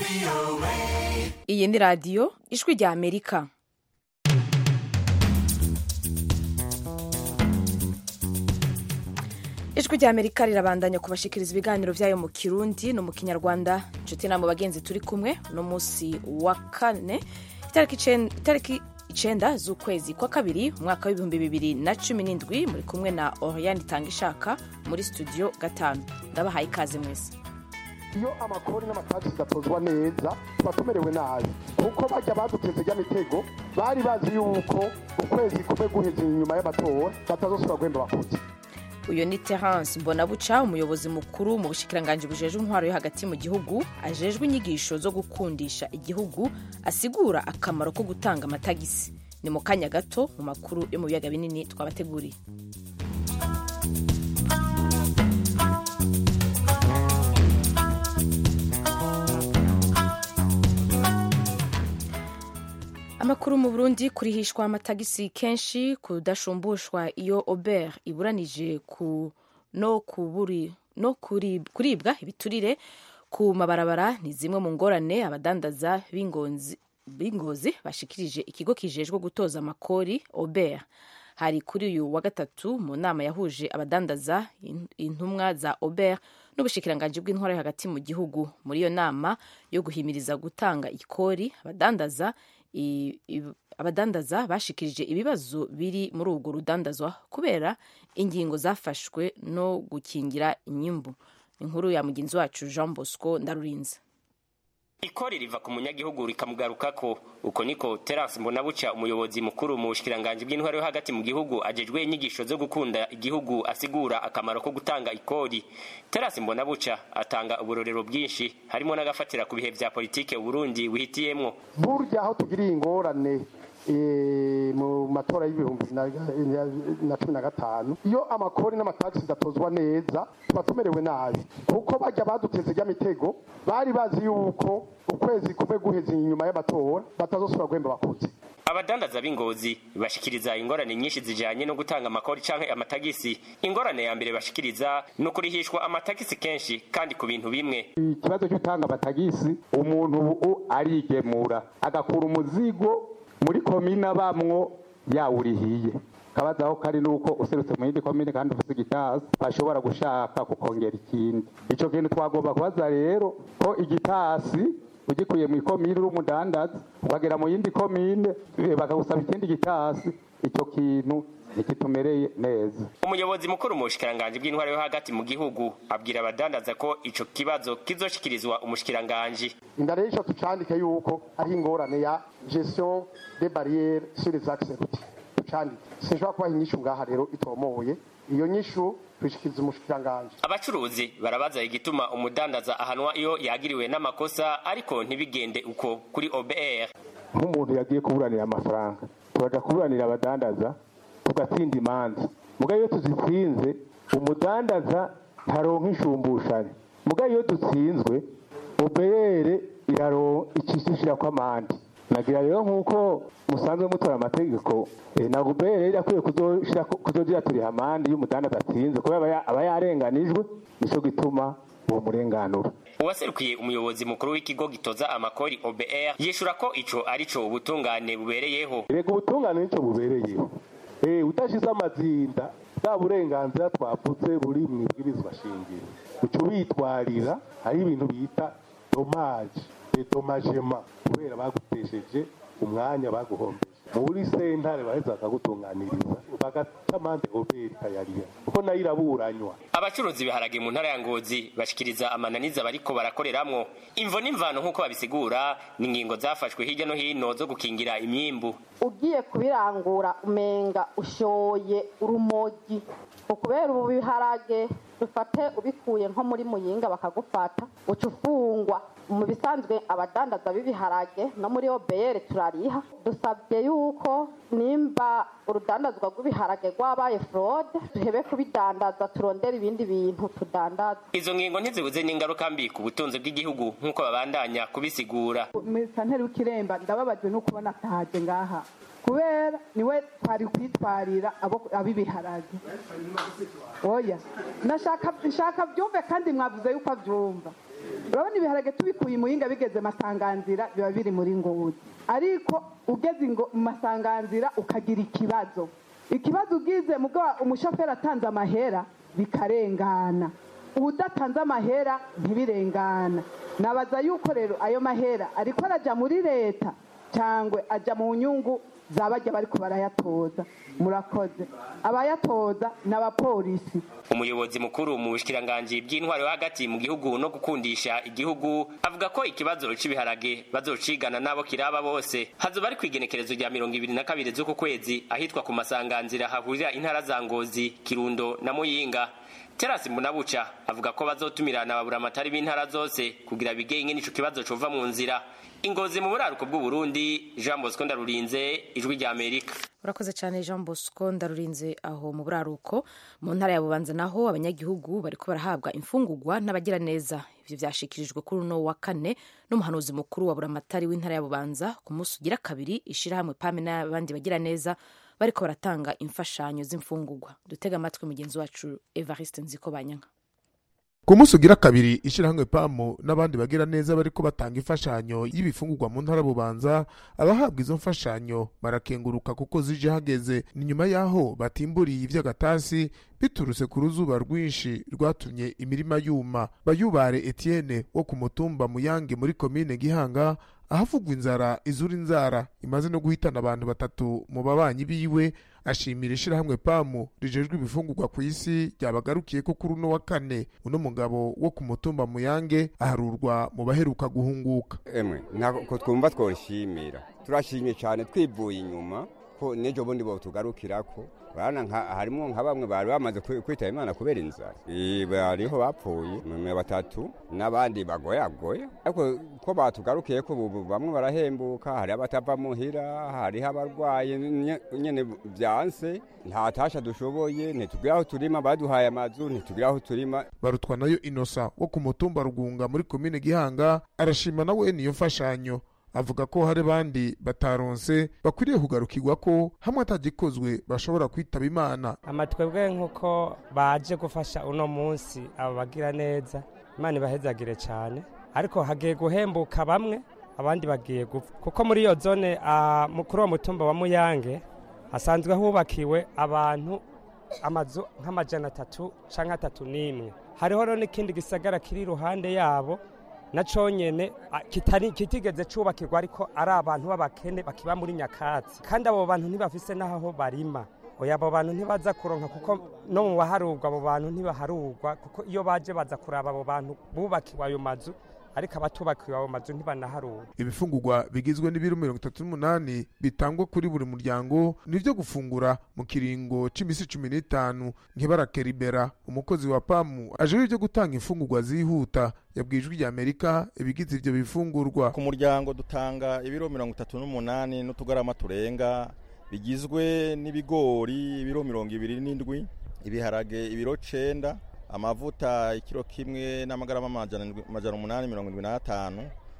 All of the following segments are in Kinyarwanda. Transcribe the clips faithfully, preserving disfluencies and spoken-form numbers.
Iyi ni radiyo ijwi rya Amerika. Ijwi rya Amerika rirabandanya kubashikiriza ibiganiro vyayo mu Kirundi no mu Kinyarwanda. Nshuti namwe bagenzi turi kumwe no musi wa kane itariki icenda z'ukwezi kwa kabiri umwaka w'ibihumbi bibiri na cumi n'indwi, muri kumwe na Oriane Tangishaka muri studio gatanu. Ndabahaye ikaze mwese. Iyo amakori n'amatagisi gatozwa neza tuba tumerewe nabi, kuko bajya baduteze ry'amitego bari bazi yuko ukwezi kumwe guheze inyuma y'amatora batazosubira guhemba abakozi. Uyo ni Terence Mbonabuca, umuyobozi mukuru mu bushikiranganje bujejwe intwaro yo hagati mu gihugu, ajejwe inyigisho zo gukundisha igihugu, asigura akamaro ko gutanga amatagisi. Ni mu kanya gato mu makuru yo mu biyaga binini twabateguriye. Amakuru mu Burundi, kurihishwa amatagisi kenshi kudashumbushwa iyo Ober iburanije ku no kuburi no kurib, kuribwa ibiturire ku mabarabara ni zimwe mu ngorane abadandaza b'ingonzi b'ingozi bashikirije ikigo kijejwe gutoza amakori Ober. Hari kuri uyu wa gatatu mu nama yahuje abadandaza, intumwa za Ober n'ubushikiranganje bw'intwaro yo hagati mu gihugu. Muri iyo nama yo guhimiriza gutanga ikori, abadandaza I, I, abadandaza bashikirije ibibazo biri muri ubwo rudandazwa kubera ingingo zafashwe no gukingira inyimbu. Inkuru ya mugenzi wacu Jean Bosco Ndarurinze. Ikori riva ku munyagihugu rikamugarukako. Uko niko Terence Mbonabuca, umuyobozi mukuru mu bushikiranganje bw'intwaro yo hagati mu gihugu ajejwe inyigisho zo gukunda igihugu, asigura akamaro ko gutanga ikori. Terence Mbonabuca atanga uburorero bwinshi, harimo n'agafatira ku bihe vya politike Burundi wihitiyemwo. Burya aho tugiriye ingorane e, mu matora y'ibihumbi na cumi na gatanu, iyo amakori n'amatagisi gatozwa neza tuba tumerewe nabi, kuko bajya baduteze ry'amitego bari bazi yuko ukwezi kumwe guheze inyuma y'amatora batazosubira guhemba abakozi. Abadandaza b'ingozi bashikiriza ingorane nyinshi zijanye no gutanga amakori canke amatagisi. Ingorane ya mbere bashikiriza no kurihishwa amatagisi kenshi kandi ku bintu bimwe. Ikibazo cyo gutanga amatagisi, umuntu ubu arigemura agakura umuzigo muri komine bamwo yawurihiye, kabazaho kari nuko userutse mu yindi komine kandi ufite igitasi bashobora gushaka kukongera ikindi. Ico kintu twagomba kubaza rero ko igitasi ugikuye mu komine uri umudandaza ukagera mu yindi komine bakagusaba ikindi gitasi, ico kintu nikitumereye neza. Umuyobozi mukuru mu bushikiranganje bw'intwaro yo hagati mu gihugu abwira abadandaza ko ico kibazo kizoshikirizwa umushikiranganje. Indaresho tucandike yuko ari ingorane ya gestion des barrières sur les axes routiers. Tucandike sinshobora kubaha inyishu ngaha rero itomoye, iyo nyishu twishikiriza umushikiranganje. Abacuruzi barabaza igituma umudandaza ahanwa iyo yagiriwe n'amakosa ariko ntibigende uko kuri O B R. Nk'umuntu yagiye kuburanira amafaranga, turaja kuburanira abadandaza tugatsinda imanza, mugayo iyo tuzitsinze umudandaza ntaronka inshumbushanyo, mugayo iyo dutsinzwe O B R iraro ikishishira kwa mandi. Nagira rero nkuko musanzwe mutora amategeko, e, na O B R irakwiye kuzoshira kuzogira turi hamandi y'umudandaza atsinze kubera aba yarenganijwe, nico gituma uwo murenganura. Uwaserukiye umuyobozi mukuru w'ikigo gitoza amakori O B R yishura ko ico arico ubutungane bubereyeho. Rego ubutungane nico bubereyeho. Eh, utashize amazinda bwa burenganzira twaputse buri mu bwirizwa shingiro, uco bitwarira hari ibintu bita dommage et dommagement kubera bagutesheje umwanya baguhombeje muri sentare baheza bakagutunganiriza bagaca amande O B R ikayariya kuko nayo iraburanywa. Abacuruzi biharage mu ntara ya Ngozi bashikiriza amananiza bariko barakoreramwo. Imvo n'imvano nk'uko babisigura ni ingingo zafashwe hirya no hino zo gukingira imyimbu. Ugiye kubirangura umenga ushoye urumogi, ukubera ubu biharage dufate ubikuye nko muri Muyinga bakagufata ucufungwa. Mu bisanzwe abadandaza b'ibiharage no muri O B R turariha, dusabye yuko nimba urudandazwa rw'ibiharage rwabaye fraude tuhebe kubidandaza turondera ibindi bintu tudandaza. Izo ngingo ntizibuze n'ingaruka mbi ku butunzi bw'igihugu nk'uko babandanya kubisigura. Santeri w'Ikiremba ndababajwe no kubona atahaje ngaha, kubera niwe twari kwitwarira abo abibiharage. Oya nashaka nshaka byumve kandi mwavuze yuko avyumva. urabona ibiharage tubikuye Muyinga bigeze Masanganzira biba biri muri Ngozi, ariko ugeze mu Masanganzira ukagira ikibazo ikibazo ugize mugabo umushoferi atanze amahera bikarengana, udatanze amahera ntibirengana. Nabaza yuko rero ayo mahera ariko araja muri leta cyangwa aja mu nyungu zabajya bariko barayatoza. Murakoze. Abayatoza n'abapolisi. Umuyobozi mukuru mu bushikiranganje by'intwaro yo hagati mu gihugu no gukundisha igihugu avuga ko ikibazo c'ibiharage bazocigana nabo kiraba bose. Hazoba ari kwigenekerezo rya mirongo ibiri na kabiri z'uko kwezi ahitwa ku Masanganzira hahurira intara za Ngozi, Kirundo na Muyinga. Terasi Mbonabuca avuga ko bazotumirana ababuramatari b'intara zose kugira bige ingene ico kibazo cova mu nzira. Ingozi mu buraruko bw'u Burundi, Jean Bosco Ndarurinze, Ijwi rya Amerika. Urakoze cyane Jean Bosco Ndarurinze aho mu buraruko. Mu ntara ya Bubanza naho abanyagihugu bariko barahabwa imfungurwa n'abagira neza. Ivyo vyashikirijwe kuri uno wa kane n'umuhanuzi mukuru wa buramatari w'intara ya Bubanza ku munsi ugira kabiri ishira hamwe Pame n'abandi bagira neza bariko baratanga imfashanyo z'imfungurwa. Dutega amatwi mugenzi wacu Evariste Nzikobanyanka. Ku munsi ugira kabiri ishirahamwe Pamo n'abandi bagira neza bariko batanga imfashanyo y'ibifungurwa mu ntara Bubanza, abahabwa izo mfashanyo barakenguruka kuko zije hageze. Ni nyuma yaho batimburiye ivy'agatasi biturutse ku ruzuba rwinshi rwatumye imirima yuma. Bayubare Etienne wo ku mutumba Muyange muri komine Gihanga ahavugwa inzara izura inzara imaze no guhitana abantu batatu mu babanyi biwe, ashimira ishirahamwe Pamu rijejwe ibifungurwa ku isi ryabagarukiye ko kuri uno wa kane. Uno mugabo wo ku mutumba Muyange aharurwa mu baheruka guhunguka. Emwe nako twumva tworishimira, turashimye cyane twivuye inyuma ko nejo bundi bo tugarukirako. Bana nka harimo nka bamwe bari bamaze kwitaba Imana kubera inzara, bariho bapfuye mwe batatu n'abandi bagoyagoye, ariko ko batugarukiye ko bamwe barahembuka, hari abatava muhira, hari abarwaye nyene byanse, nta tasha dushoboye, ntitugiraho turima, baduhaye amazu ntitugiraho turima. Barutwa nayo Inosa wo ku mutumba Rugunga muri komine Gihanga arashima nawe niyo mfashanyo, avuga ko hari bandi bataronse bakwiriye kugarukirwa ko hamwe atagikozwe bashobora kwitaba Imana. Amatwebwe nkuko baje gufasha uno munsi abo bagira neza, Imana ibahezagire cyane, ariko hagiye guhembuka bamwe abandi bagiye gupfa, kuko muri iyo zone uh, mukuru wa mutumba wa Muyange hasanzwe hubakiwe abantu amazu nk'amajana atatu canke atatu n'imwe. Hariho rero n'ikindi gisagara kiri iruhande yabo naco nyene kitari kitigeze cubakirwa, ariko ari abantu b'abakene bakiba muri nyakatsi, kandi abo bantu ntibafise naho barima. Oya, abo bantu ntibaza kuronka kuko no mu baharurwa abo bantu ntibaharurwa, kuko iyo baje baza kuraba abo bantu bubakiwe ayo mazu, ariko abatubakiwe abo mazu ntibanaharura. Ibifungurwa bigizwe n'ibiro mirongo itatu n'umunani bitangwa kuri buri muryango nivyo gufungura mu kiringo c'imisi cumi n'itanu. Nkibarakeribera umukozi wa Pamu aje ivyo gutanga imfungurwa zihuta yabwijwe rya Amerika ibigize ivyo bifungurwa. Ku muryango dutanga ibiro mirongo itatu n'umunani n'utugarama turenga bigizwe n'ibigori ibiro mirongo ibiri n'indwi, ibiharage ibiro cenda, amavuta ikiro kimwe n'amagarama amajana umunani mirongo indwi n'atanu,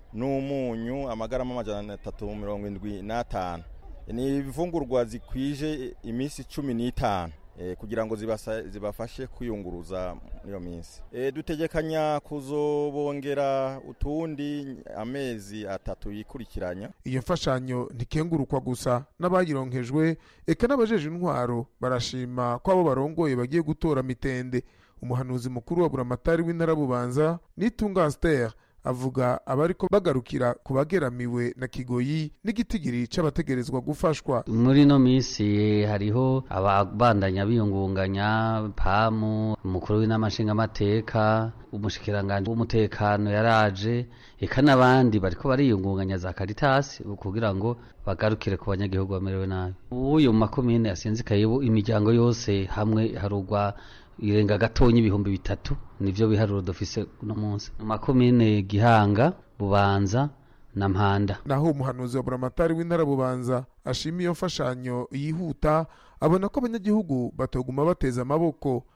n'umunyu amagarama amajana atatu mirongo indwi n'atanu. Ni ibifungurwa zikwije imisi cumi n'itanu e, kugira ngo zibafashe kwiyunguruza iyo minsi. E, dutegekanya kuzobongera utundi amezi atatu yikurikiranya. Iyo mfashanyo ntikengurukwa gusa n'abayironkejwe, eka n'abajeje intwaro barashima ko abo barongoye bagiye gutora mitende. Umuhanuzi mukuru wa buramatari w'intara Bubanza Nitunga Esther avuga abariko bagarukira kubageramiwe na Kigoyi n'igitigiri c'abategerezwa gufashwa. Muri no misi hariho ababandanya biyungunganya, Pamu, umukuru w'inamashinga amateka, umushikiranganje w'umutekano yaraje, eka n'abandi bariko bariyungunganya za Caritas kugira ngo bagarukire ku banyagihugu bamerewe nabi. Uyu makomine yasinzikaye imiryango yose hamwe harugwa irenga gatonyi ibihumbi bitatu, nivyo biharuro dufise no munsi mu makomine Gihanga, Bubanza na Mpanda. Naho umuhanuzi wa buramatari w'intara Bubanza ashimiye mfashanyo yihuta, abona ko abanyagihugu batoguma bateza amaboko,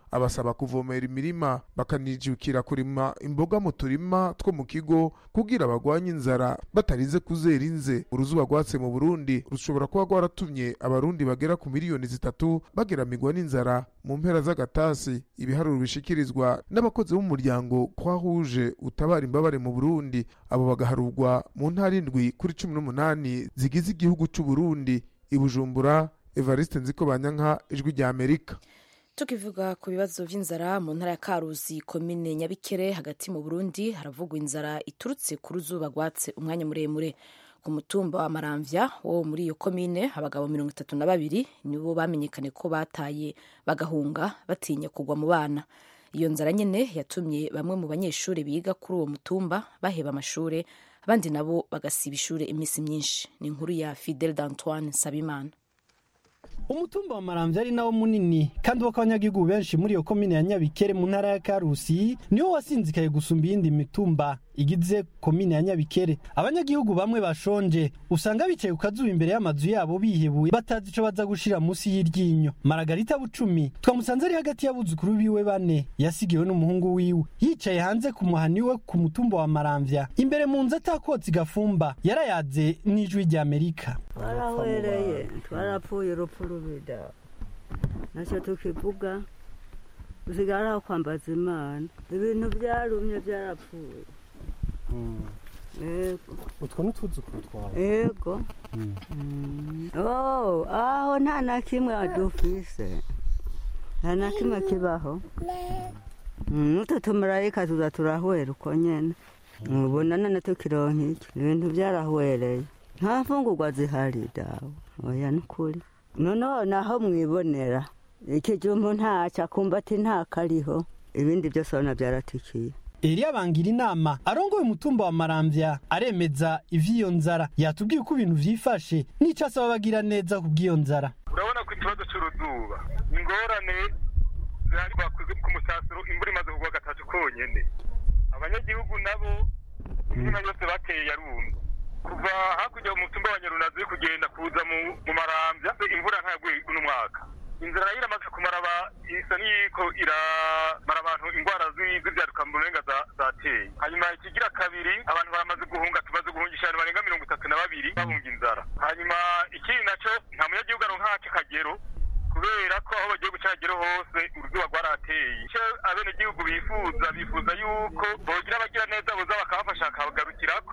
abasaba kuvomera imirima bakanijukira kurima imboga mu turima two mu kigo kugira bagwanye inzara batarize kuzera inze. Uruzuba rwatse mu Burundi rushobora kuba rwaratumye abarundi bagera ku miliyoni zitatu bageramirwa n'inzara mu mpera z'agatasi. Ibiharuro bishikirizwa n'abakozi b'umuryango kwahuje utabara imbabare mu Burundi, abo bagaharurwa mu ntara indwi kuri cumi n'umunani zigize igihugu cy'u Burundi. I Bujumbura, Evariste Nzikobanyanka, Ijwi rya Amerika. Tukivuga ku bibazo vy'inzara mu ntara ya Karuzi, komine Nyabikere hagati mu Burundi, haravugwa inzara iturutse ku ruzuba rwatse umwanya muremure. Ku mutumba wa Maramvya wo muri iyo komine, abagabo mirongo itatu na babiri nibo bamenyekane ko bataye bagahunga batinya kugwa mu bana. Iyo nzara nyene yatumye bamwe mu banyeshure biga kuri uwo mutumba baheba amashure, abandi nabo bagasiba ishure imisi myinshi. Ni inkuru ya Fidel d'Antoine Sabimana. Umutumba wa Maramvya ari nawo munini kandi w'abanyagihugu benshi muri iyo komine ya Nyabikere mu ntara ya Karusi niwo wasinzikaye gusumba iyindi mitumba igize komine ya Nyabikere. Abanyagihugu bamwe bashonje usanga bicaye ukazuba imbere y'amazu yabo bihebuye batazi ico baza gushira musi y'iryinyo. Maragarita Bucumi twamusanze ari hagati y'abuzukuru biwe bane yasigiwe n'umuhungu wiwe yicaye hanze ku muhani we ku mutumba wa Maramvya imbere mu nzu atakotsi gafumba yarayaze n'Ijwi rya Amerika. Barahwereye twarapfuye urupfu rubida nacyo tukivuga usigara kwambaza Imana ibintu byarumye byarapfuye. Ego utwo n'utuzukuru twawe? Ego oh aho nta na kimwe adufise nta na kimwe kibaho. Nuto tumarayika tuza turahwera uko nyene mubona nane tukironka iki ibintu byarahwereye nta mfungurwa zihari dawe oya nukuri noneho naho mwibonera ikijumbu ntaca kumva ati nta kariho ibindi byose abona byaratikiye. Elia bangira inama arongoye umutumba wa Maramvya aremeza ivy'iyo nzara yatubwiye uko ibintu vyifashe n'ico asaba bagira neza kubw'iyo nzara. Urabona ko ikibazo cy'uruzuba ingorane zari bakuze ku musasiro imbura imaze kugwa gatatu konyene abanyagihugu nabo imvura yose bateye yarumye kuva hakurya umutumba wa Nyarunazi kugenda kuza mu Maramvya imvura ntaguye uno mwaka. Inzara iramaze kumara ba isa niko iramara abantu ingwara z'ivyaduka mu renga zateye. Hanyuma ikigira kabiri abantu baramaze guhunga tumaze guhungisha abantu barenga mirongo itatu na babiri bahunga inzara. Hanyuma ikindi naco nta munyagihugu aronka kagero kubera ko aho bagiye gucagero hose uruzuba rwarateye. Icyo abene gihugu bifuza bifuza yuko bogira abagira neza boza bakabafasha akabagarukirako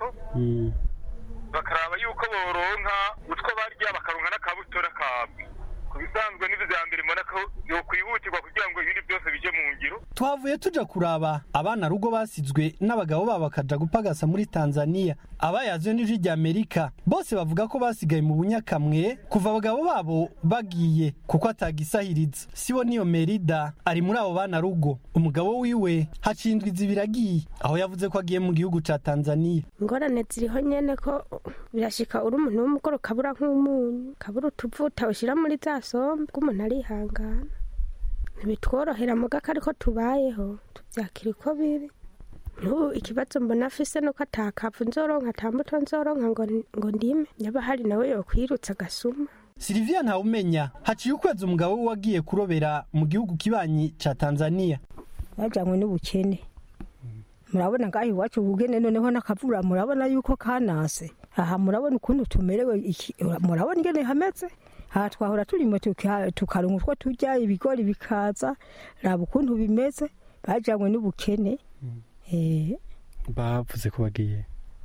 bakaraba yuko boronka utwo barya bakaronka n'akabutora kabwe. Bisanzwe n'ivyo vya mbere mbona ko yo kwihutirwa kugira ngo ibindi byose bije mu ngiro. Twavuye tuja kuraba abana rugo basizwe n'abagabo babo bakaja gupagasa muri Tanzania. Abayazwe n'Ijwi rya Amerika bose bavuga ko basigaye mu bunyakamwe kuva abagabo babo bagiye kuko atagisahiriza. Sibo niyo Merida ari muri abo bana rugo umugabo wiwe hacindwa izibiragiye aho yavuze ko agiye mu gihugu ca Tanzania. Ngorane ziriho nyene ko birashika uri umuntu w'umugoro kabura nk'umunyu kabura utuvuta ushira muri za sombe k'umuntu arihangana ntibitworohera mugaka ariko tubayeho tuvyakira uko biri. N'ubu ikibazo mbona afise nuko atakavu nzoronka atambuto nzoronka ngo ngo ndime nyaba hari nawe yokwirutsa gasuma. Silvia Ntawumenya haciye ukwezi umugabo we wagiye kurobera mu gihugu kibanyi ca Tanzania. Bajanywe n'ubukene murabona ngaho iwacu ubugene noneho nakavura murabona yuko kanase aha murabona ukuntu tumerewe murabona ingene hameze aha twahora turimo tukaronka utwo turya ibigori bikaza raba ukuntu bimeze bajanywe n'ubukene. Eh bavuze ko bagiye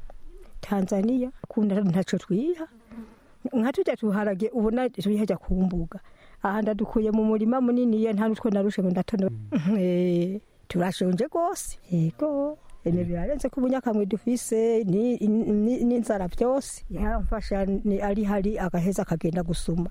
Tanzania kunda ntaco twiha nka tujya tuharage ubona turihaja kumbuga aha ndadukuye mu murima munini ya nta nutwe narushe ndatona. Eh turashonje gose yego ene birarenze ko bunyakamwe dufise ni n'inzara byose yamfasha ni ari hari agaheza kagenda gusuma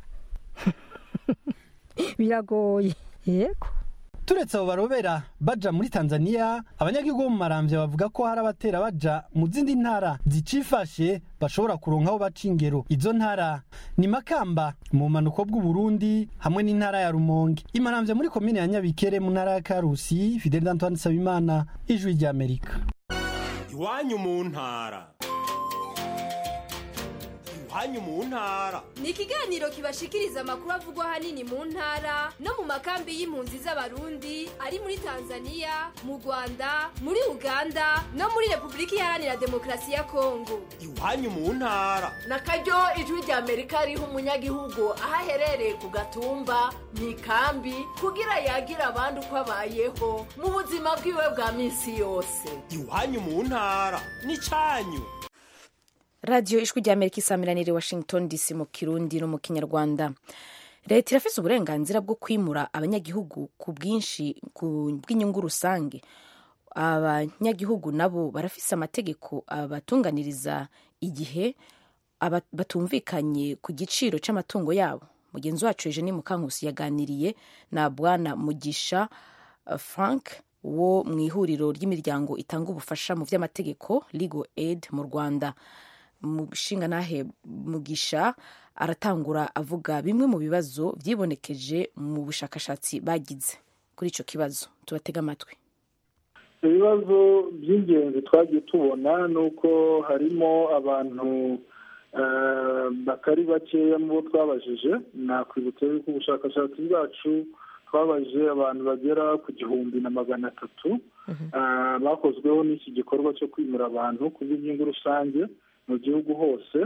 biragoye yego. Turetse abo barobera baja muri Tanzania abanyagihugu mu Maramvya bavuga ko hari abatera baja mu zindi ntara zicifashe bashobora kuronka aho baca ingero. Izo ntara ni Makamba mu manuko bw'u Burundi hamwe n'intara ya Rumonge. Imaramvya muri komine ya Nyabikere mu ntara ya Karusi. Fidel d'Antoine Sabimana, Ijwi rya Amerika. Iwanyu mu ntara iwanyu mu ntara. Ni ikiganiro kibashikiriza amakuru avugwa hanini mu ntara no mu makambi y'impunzi z'abarundi ari muri Tanzania, mu Rwanda, muri Uganda no muri Republika Iharanira Demokarasi ya Kongo. Iwanyu mu ntara. Nakaryo ijwi rya Amerika riha umunyagihugu aho aherereye ku gatumba mu ikambi kugira yagira abandi uko abayeho mu buzima bwiwe bwa minsi yose. Iwanyu mu ntara n'icyanyu. Radio Ijwi rya Amerika isamiraniye Washington D C mu Kirundi no mu Kinyarwanda. Leta irafise uburenganzira bwo kwimura abanyagihugu ku bwinshi ku bw'inyungu rusange. Abanyagihugu nabo barafise amategeko abatunganiriza igihe batumvikanye ku giciro c'amatungo yabo. Mugenzi wacu Eugenie Mukankusi yaganiriye na Bwana Mugisha Frank wo mu ihuriro ry'imiryango itanga ubufasha mu vy'amategeko Legal Aid mu Rwanda. Mushinga nahe Mugisha aratangura avuga bimwe mu bibazo vyibonekeje mu bushakashatsi bagize kuri ico kibazo. Tubatega amatwi. Ibibazo by'ingenzi twagiye tubona nuko harimo abantu bakari bakeya mu bo twabajije. Nakwibutsa yuko ubushakashatsi bwacu twabajije abantu bagera ku gihumbi na magana atatu bakozweho n'iki gikorwa cyo kwimura abantu ku bw'inyungu rusange mu gihugu hose.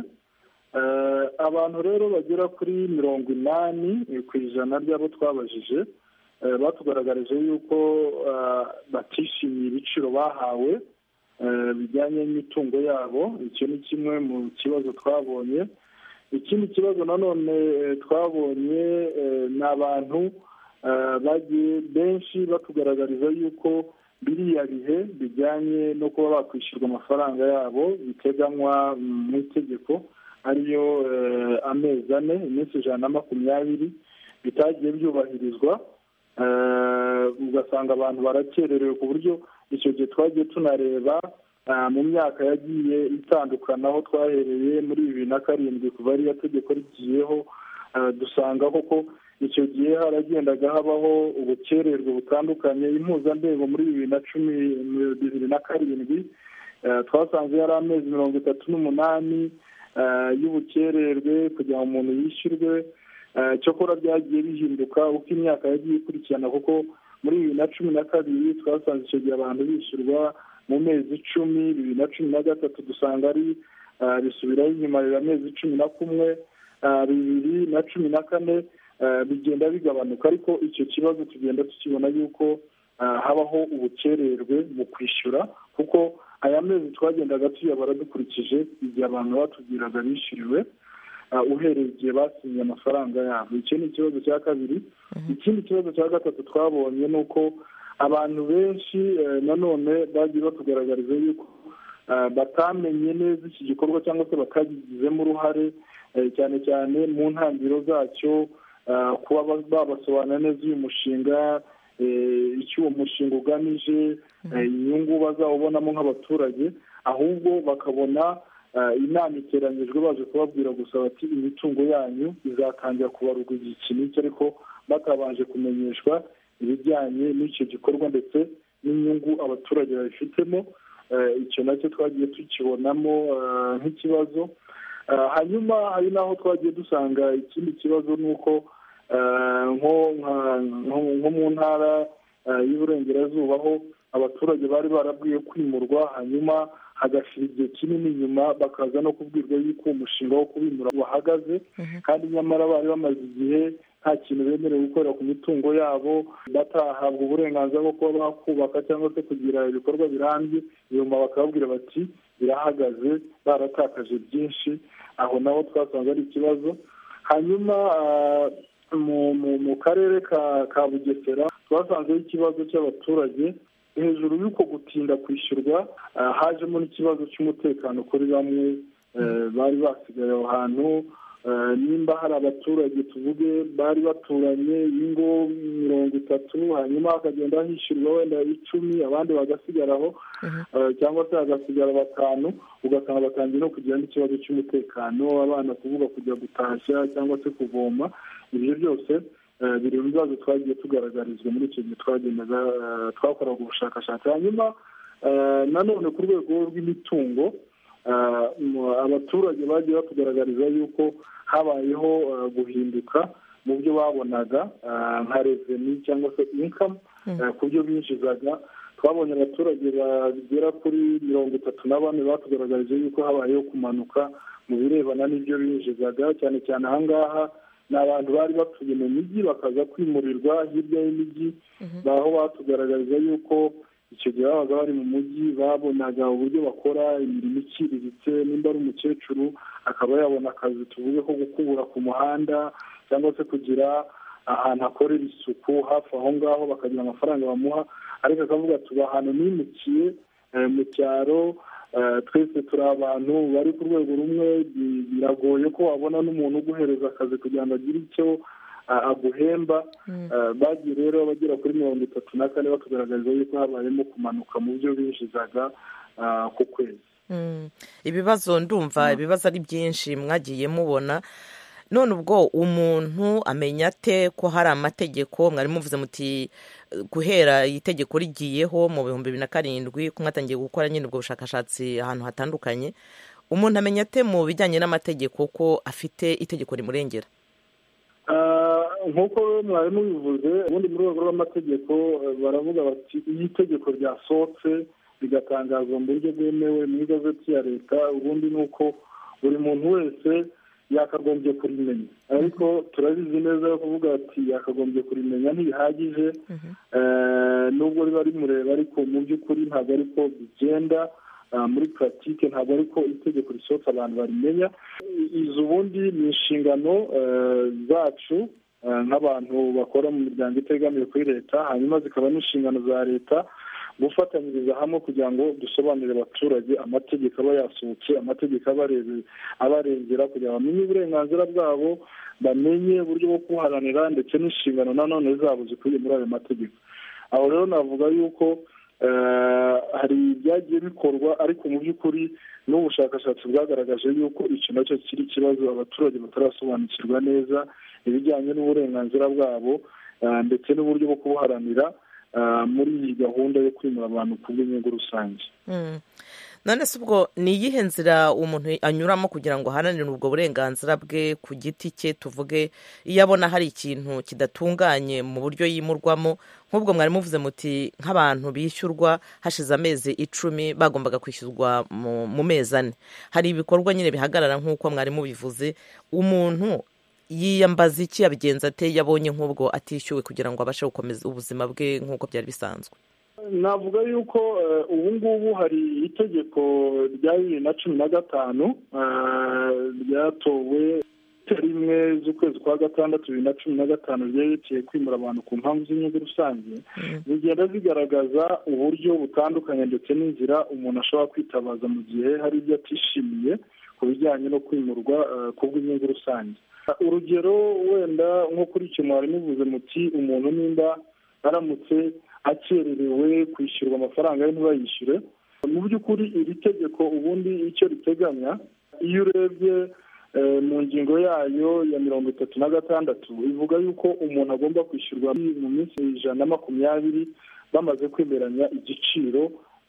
Abantu rero bagera kuri mirongo inani ku ijana ry'abo twabajije batugaragarije yuko batishimiye ibiciro bahawe bijyanye n'imitungo yabo. Icyo ni kimwe mu kibazo twabonye. Ikindi kibazo nanone twabonye ni abantu bagiye benshi batugaragariza yuko biriya bihe bijyanye no kuba bakwishyurwa amafaranga yabo biteganywa mu itegeko ariyo amezi ane iminsi ijana na makumyabiri bitagiye byubahirizwa. Ugasanga abantu barakererewe ku buryo icyo gihe twagiye tunareba mu myaka yagiye itandukana aho twahereye muri bibiri na karindwi kuva ariyo tegeko rigiyeho dusanga koko icyo gihe haragendaga habaho ubukererwe butandukanye. Impuzandego muri bibiri na cumi bibiri na karindwi twasanze yari amezi mirongo itatu n'umunani y'ubukererwe kugira ngo umuntu yishyurwe. Cyokora byagiye bihinduka uko imyaka yagiye ikurikirana kuko muri bibiri na cumi na kabiri twasanze icyo gihe abantu bishyurwa mu mezi icumi. Bibiri na cumi na gatatu dusanga ari bisubiraho inyuma biba amezi cumi na kumwe. Bibiri na cumi na kane bigenda bigabanuka ariko icyo kibazo tugenda tukibona yuko habaho ubukererwe mu kwishyura kuko aya mezi twagendaga tuyabara dukurikije igihe abantu batubwiraga bishyuriwe uhereye igihe basinye amafaranga yabo. Icyo ni ikibazo cya kabiri. Ikindi kibazo cya gatatu twabonye ni uko abantu benshi nanone bagiye batugaragariza yuko batamenye neza iki gikorwa cyangwa se bakagizemo uruhare cyane cyane mu ntangiriro zacyo, kuba babasobanura neza uyu mushinga, icyo uwo mushinga ugamije, inyungu bazawubonamo nk'abaturage, ahubwo bakabona inama iteranyijwe baje kubabwira gusa bati imitungo yanyu izatangira kubarurwa igihe iki n'iki, ariko batabanje kumenyeshwa ibijyanye n'icyo gikorwa ndetse n'inyungu abaturage babifitemo. Icyo nacyo twagiye tukibonamo nk'ikibazo. Hanyuma hari n'aho twagiye dusanga ikindi kibazo ni uko nko mu ntara y'Iburengerazuba aho abaturage bari barabwiye kwimurwa, hanyuma hagashira igihe kinini inyuma bakaza no kubwirwa yuko uwo mushinga wo kubimura wahagaze, kandi nyamara bari bamaze igihe nta kintu bemerewe gukorera ku mitungo yabo, batahabwa uburenganzira bwo kuba bakubaka cyangwa se kugira ibikorwa birambye, nyuma bakababwira bati birahagaze, baratakaje byinshi. Aho naho twasanze ari ikibazo. Hanyuma mu karere ka Bugesera twasanzeho ikibazo cy'abaturage. Hejuru y'uko gutinda kwishyurwa hajemo n'ikibazo cy'umutekano kuri bamwe bari basigaye aho hantu. Nimba hari abaturage tuvuge bari baturanye ingo mirongo itatu, hanyuma hakagenda hishyurwa wenda icumi, abandi bagasigaraho cyangwa se hagasigara batanu, ugasanga batangiye no kugira n'ikibazo cy'umutekano, abana kuvuga kujya gutashya cyangwa se kuvoma. Ibyo byose biri mu bibazo twagiye tugaragarizwa muri icyo gihe twagendaga twakoraga ubushakashatsi. Hanyuma nanone ku rwego rw'imitungo abaturage bagiye batugaragariza yuko habayeho guhinduka mu byo babonaga nka reveni cyangwa se inkamu ku byo binjizaga. twabonye abaturage bagera kuri mirongo itatu na bane batugaragarije yuko habayeho kumanuka mu birebana n'ibyo binjizaga, cyane cyane aha ngaha ni abantu bari batuye mu mijyi bakaza kwimurirwa hirya y'imijyi, aho batugaragariza yuko icyo gihe babaga bari mu mujyi babonaga uburyo bakora imirimo iciriritse, nimba ari umukecuru akaba yabona akazi tuvuge ko gukubura ku muhanda cyangwa se kugira ahantu akorera isuku hafi aho ngaho bakagira amafaranga bamuha, ariko akavuga tuba ahantu nimukiye mu cyaro, twese turi abantu bari ku rwego rumwe, biragoye ko wabona n'umuntu uguhereza akazi kugira ngo agire icyo aguhemba. Bagiye rero bagera kuri mirongo itatu na kane batugaragariza yuko habayemo kumanuka mu byo binjizaga ku kwezi. Ibibazo ndumva ibibazo ari byinshi mwagiye mubona, none ubwo umuntu amenya ate ko hari amategeko? Mwari muvuze muti guhera itegeko rigiyeho mu bihumbi bibiri na karindwi ko mwatangiye gukora nyine ubwo bushakashatsi ahantu hatandukanye, umuntu amenya ate mu bijyanye n'amategeko ko afite itegeko rimurengera? Nk'uko mwari mubivuze, ubundi mu rwego rw'amategeko baravuga bati iyo itegeko ryasohotse rigatangazwa mu buryo bwemewe mu igazeti ya leta, ubundi ni uko buri muntu wese yakagombye kurimenya, ariko turabizi neza yo kuvuga ati yakagombye kurimenya ntibihagije, nubwo riba rimureba, ariko mu by'ukuri ntabwo ariko bigenda muri puratike, ntabwo ariko itegeko risohotse abantu barimenya. Izo ubundi ni inshingano zacu nk'abantu bakora mu miryango itegamiye kuri leta, hanyuma zikaba n'inshingano za leta gufatanyiriza hamwe kugira ngo dusobanurire abaturage amategeko aba yasohotse, amategeko abarengera kugira ngo bamenye uburenganzira bwabo, bamenye uburyo bwo kuharanira ndetse n'inshingano nanone zabo zikubiye muri ayo mategeko. Aho rero navuga yuko hari ibyagiye bikorwa, ariko mu by'ukuri n'ubushakashatsi bwagaragaje yuko icyo nacyo kiri ikibazo, abaturage batarasobanukirwa neza ibijyanye n'uburenganzira bwabo ndetse n'uburyo bwo kubuharanira muri iyi gahunda yo kwimura abantu ku bw'inyungu rusange. None se ubwo ni iyihe nzira umuntu anyuramo kugira ngo aharanire ubwo burenganzira bwe ku giti cye? Tuvuge iyo abona hari ikintu kidatunganye mu buryo yimurwamo, nk'ubwo mwari muvuze muti nk'abantu bishyurwa hashize amezi icumi bagombaga kwishyurwa mu mezi ane, hari ibikorwa nyine bihagarara nk'uko mwari mubivuze, umuntu yiyambaza iki, yabigenza ate yabonye nk'ubwo atishyuwe kugira ngo abashe gukomeza ubuzima bwe nk'uko byari bisanzwe? Navuga yuko ubu ngubu hari itegeko rya bibiri na cumi na gatanu ryatowe rimwe z'ukwezi kwa gatandatu bibiri na cumi na gatanu ryerekeye kwimura abantu ku mpamvu z'inyungu rusange, zigenda zigaragaza uburyo butandukanye ndetse n'inzira umuntu ashobora kwitabaza mu gihe hari ibyo atishimiye ku bijyanye no kwimurwa ku bw'inyungu rusange. Urugero wenda nko kuri icyo mwari muvuze muti umuntu nimba aramutse akererewe kwishyurwa amafaranga ye ntibayishyure, mu by'ukuri iri tegeko ubundi icyo riteganya, iyo urebye mu ngingo yayo ya mirongo itatu na gatandatu ivuga yuko umuntu agomba kwishyurwa mu minsi ijana na makumyabiri bamaze kwemeranya igiciro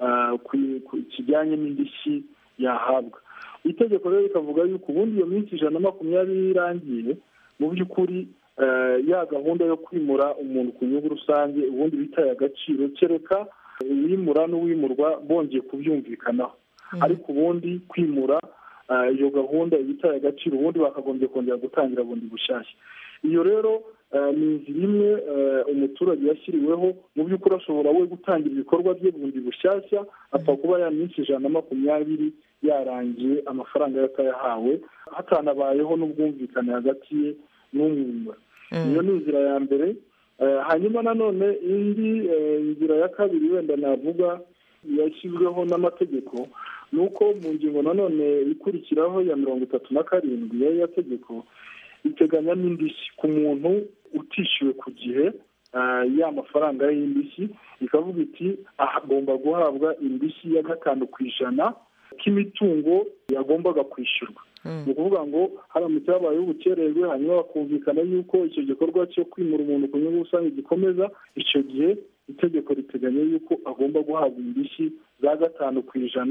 kijyanye n'indishyi yahabwa. Itegeko rero rikavuga yuko ubundi iyo minsi ijana na makumyabiri irangiye, mu by'ukuri ya gahunda yo kwimura umuntu ku nyungu rusange ubundi bitaye agaciro, kereka uwimura n'uwimurwa bongeye kubyumvikanaho, ariko ubundi kwimura iyo gahunda ibitaye agaciro ubundi bakagombye kongera gutangira bundi bushyashya. Iyo rero ni inzira imwe umuturage yashyiriweho, mu by'ukuri ashobora we gutangira ibikorwa bye bundi bushyashya, apfa kuba ya minsi ijana na makumyabiri yarangiye amafaranga yatayahawe hatanabayeho n'ubwumvikane hagati ye n'umwimura. Iyo ni inzira ya mbere. Hanyuma nanone indi nzira ya kabiri wenda navuga yashyizweho n'amategeko, ni uko mu ngingo nanone ikurikiraho ya mirongo itatu na karindwi y'aya tegeko iteganya n'indishyi ku muntu utishyuwe ku gihe ya mafaranga y'indishyi, ikavuga iti agomba guhabwa indishyi ya gatanu ku ijana k'imitungo yagombaga kwishyurwa. Ni ukuvuga ngo haramutse habayeho ubukererwe hanyuma bakumvikana yuko icyo gikorwa cyo kwimura umuntu ku nyungu rusange gikomeza, icyo gihe itegeko riteganya yuko agomba guhabwa indishyi za gatanu ku ijana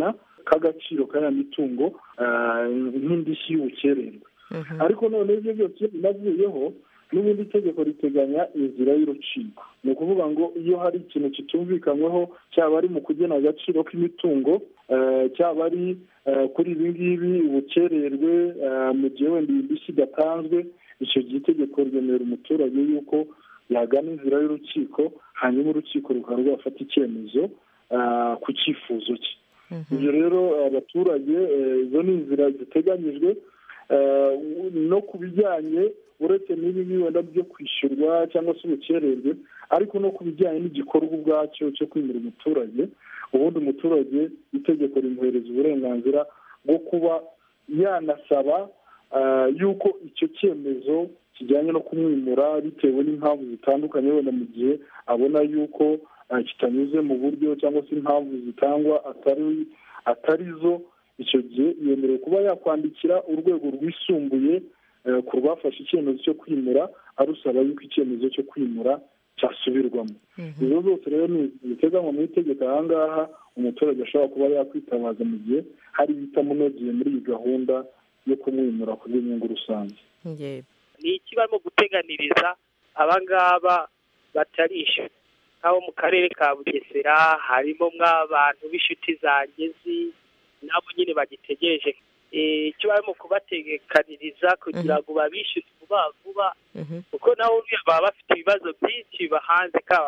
k'agaciro k'aya mitungo nk'indishyi y'ubukererwe ariko none ibyo byose binavuyeho n'ubundi itegeko riteganya inzira y'urukiko. Ni ukuvuga ngo iyo hari ikintu kitumvikanyweho cyaba ari mu kugena agaciro k'imitungo cyaba ari kuri ibi ngibi ubukererwe mu gihe wenda indishyi idatanzwe, icyo gihe itegeko ryemerera umuturage yuko yagana inzira y'urukiko hanyuma urukiko rukaba rwafata icyemezo ku cyifuzo cye. ibyo rero abaturage izo ni inzira ziteganyijwe no ku bijyanye uretse n'ibi wenda byo kwishyurwa cyangwa se ubukererwe, ariko no ku bijyanye n'igikorwa ubwacyo cyo kwimura umuturage. ubundi umuturage itegeko rimuhereza uburenganzira bwo kuba yanasaba yuko icyo cyemezo kijyanye no kumwimura bitewe n'impamvu zitandukanye, wenda mu gihe abona yuko kitanyuze mu buryo cyangwa se impamvu zitangwa atari atari zo, icyo gihe yemerewe kuba yakwandikira urwego rwisumbuye ku rwafashe icyemezo cyo kwimura arusaba yuko icyemezo cyo kwimura cyasubirwamo. izo zose rero ni biteganywa mu itegeko aha ngaha umuturage ashobora kuba yakwitabaza mu gihe hari ibitamunogeye muri iyi gahunda yo kumwimura ku bw'inyungu rusange. ni iki barimo guteganiriza abangaba batarishyura? nk'abo mu karere ka Bugesera harimo mw'abantu b'inshuti zangezi nabo nyine bagitegereje icyo barimo kubategekaniriza kugira ngo babishyure vuba vuba, kuko nabo baba bafite ibibazo byinshi bahanze kaba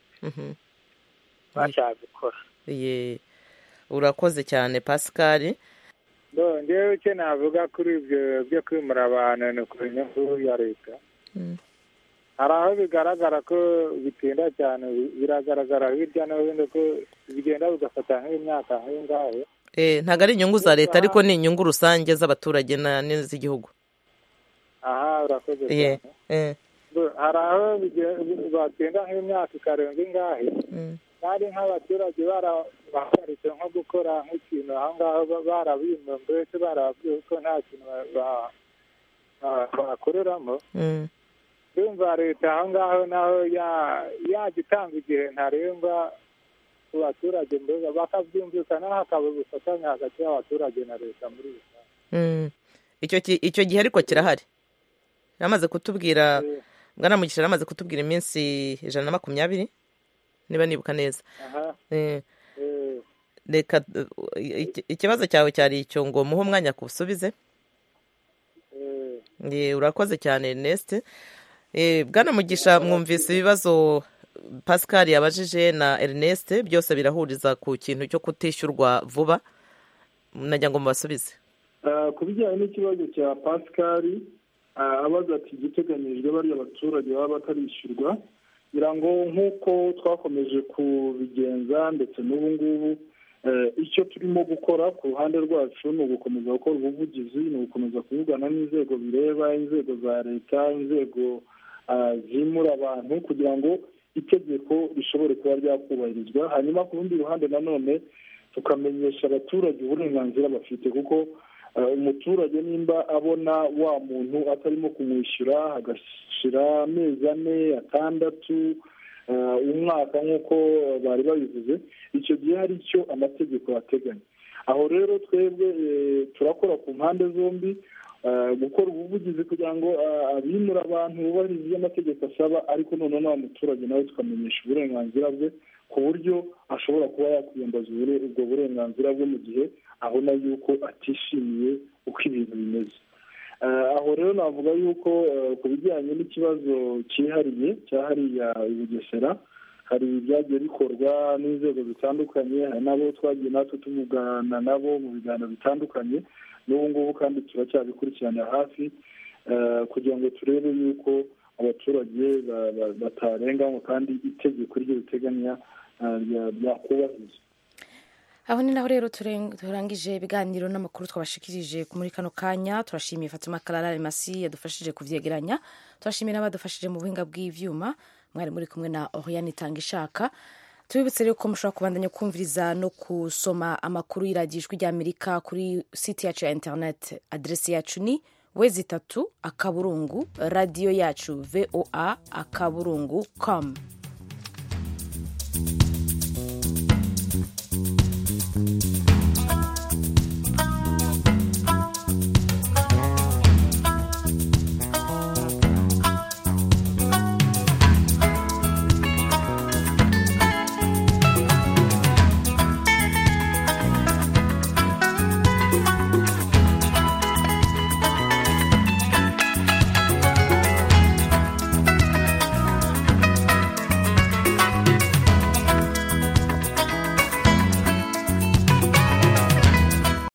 bashaka gukora. urakoze cyane Pascal. ngewe icyo navuga kuri ibyo byo kwimura abantu ni ku nyungu ya leta. hari aho bigaragara ko bitinda cyane, biragaragara hirya no hino ko bigenda bigafata nk'imyaka nk'ingahe. ntabwo ari inyungu za leta ariko ni inyungu rusange z'abaturage n'iz'igihugu. aha urakoze cyane. hari aho batinda nk'imyaka ikarenga ingahe, kandi nk'abaturage barahagaritse nko gukora nk'ikintu aho ngaho barabimwe mbese barababwiye ko nta kintu bakoreramo. yumva leta aho ngaho naho yajya itanga igihe ntarengwa ku baturage mbega bakabyumvikana hakaba ubufatanye hagati y'abaturage na leta muri rusange. icyo gihe ariko kirahari, yamaze kutubwira Bwana Mugisha yamaze kutubwira iminsi ijana na makumyabiri niba nibuka neza. reka ikibazo cyawe cyari icyo ngo muhe umwanya kubusubize. urakoze cyane Ernest. Bwana Mugisha, mwumvise ibibazo Pascal yabajije na Ernest, byose birahuriza ku kintu cyo kutishyurwa vuba, najya ngo mubasubize. ku bijyanye n'ikibazo cya Pascal abaza ati igiteganyijwe bariya abaturage baba batarishyurwa, ngira ngo nk'uko twakomeje kubigenza ndetse n'ubu ngubu icyo turimo gukora ku ruhande rwacu ni ugukomeza gukora ubuvugizi, ni ugukomeza kuvugana n'inzego bireba, inzego za leta, inzego zimura abantu kugira ngo itegeko rishobore kuba ryakubahirizwa. hanyuma ku rundi ruhande nanone tukamenyesha abaturage uburenganzira bafite, kuko umuturage nimba abona wa muntu atarimo kumwishyura hagashyira amezi ane atandatu umwaka nk'uko bari babivuze, icyo gihe hari icyo amategeko ateganya. aho rero twebwe turakora ku mpande zombi, gukora ubuvugizi kugira ngo abimura abantu bubahirize ibyo amategeko asaba, ariko noneho n'uwo muturage nawe tukamenyesha uburenganzira bwe ku buryo ashobora kuba yakwiyambaza ubwo burenganzira bwe mu gihe abona yuko atishimiye uko ibintu bimeze. aho rero navuga yuko ku bijyanye n'ikibazo cyihariye cya hariya i Bugesera, hari ibyagiye bikorwa n'inzego zitandukanye, hari n'abo twagiye natwe tuvugana nabo mu biganiro bitandukanye, n'ubu ngubu kandi turacyabikurikiranira hafi kugira ngo turebe yuko abaturage batarenganywa kandi itegeko ryo riteganya ryakubahirizwa. aho ni naho rero turangije ibiganiro n'amakuru twabashikirije muri kano kanya. turashimiye Fatima Karara Masi yadufashije kuvyegeranya, turashimiye n'abadufashije mu buhinga bw'ivyuma, mwari muri kumwe na Oriane Tangishaka. tubibutse rero ko mushobora kubandanya kumviriza no kusoma amakuru y'iradiyo rya Amerika kuri site yacu ya internet. adresi yacu ni wezi itatu akaburungu radiyo yacu voa akaburungu com.